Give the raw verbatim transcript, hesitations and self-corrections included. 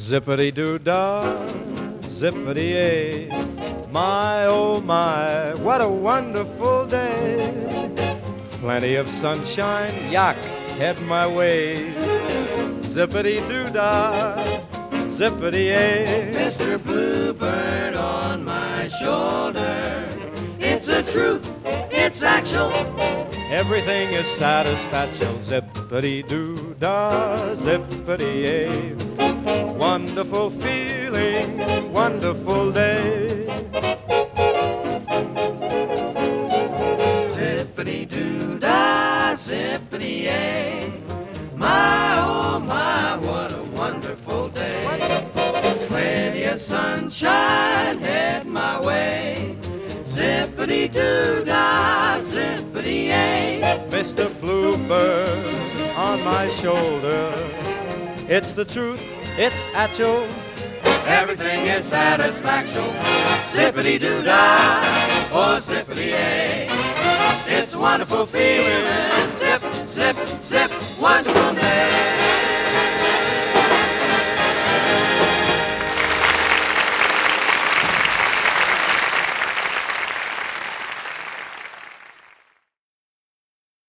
Zippity-doo-dah, zippity-yay. My, oh my, what a wonderful day. Plenty of sunshine, yak, head my way. Zippity-doo-dah, zippity-yay. Mister Bluebird on my shoulder. It's the truth, it's actual. Everything is satisfaction. Zippity-doo-dah, zippity-yay. Wonderful feeling, wonderful day. Zippity-doo-dah, zippity-yay. My, oh my, what a wonderful day. Plenty of sunshine head my way. Zippity-doo-dah, zippity-yay. Mister Bluebird on my shoulder. It's the truth, it's actual. Everything is satisfaction. Zippity-doo-dah, oh zippity-yay. It's a wonderful feeling. Zip, zip, zip.